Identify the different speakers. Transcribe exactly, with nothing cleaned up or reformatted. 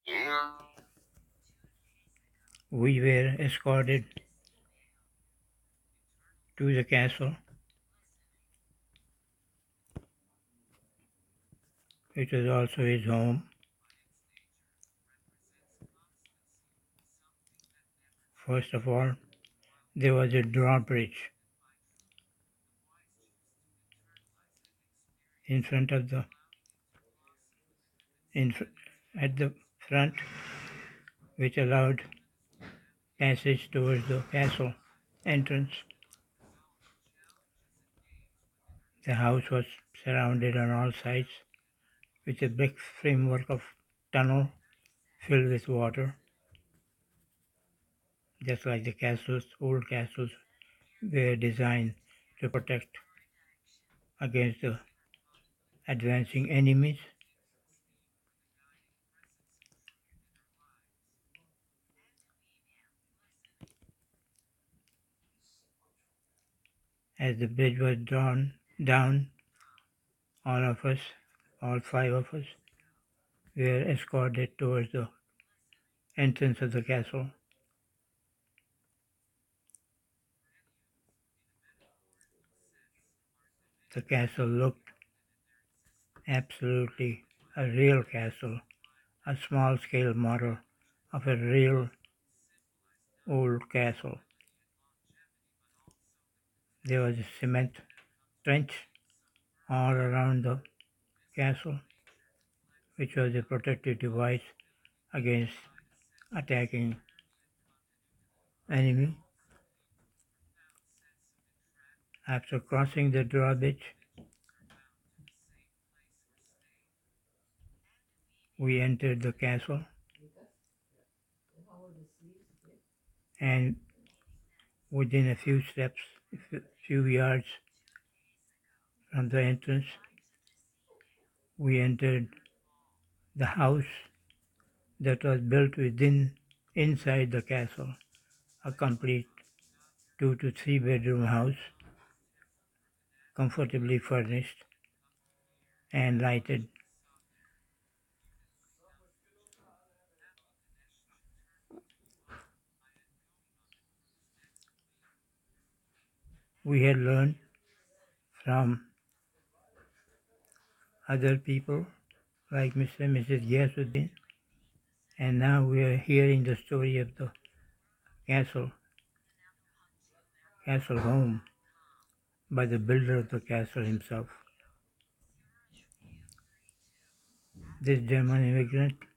Speaker 1: We were escorted to the castle, which was also his home. First of all, there was a drawbridge in front of the in, at the front, which allowed passage towards the castle entrance. The house was surrounded on all sides with a brick framework of tunnel filled with water, just like the castles, old castles were designed to protect against the advancing enemies. As the bridge was drawn down, all of us, all five of us, were escorted towards the entrance of the castle. The castle looked absolutely a real castle, a small-scale model of a real old castle. There was a cement trench all around the castle, which was a protective device against attacking enemy. After crossing the drawbridge, we entered the castle, and within a few steps, a few yards from the entrance, we entered the house that was built within inside the castle, a complete two to three bedroom house, comfortably furnished and lighted. We had learned from other people like Mister and Missus Ghiyasuddin, and now we are hearing the story of the castle, castle home by the builder of the castle himself. This German immigrant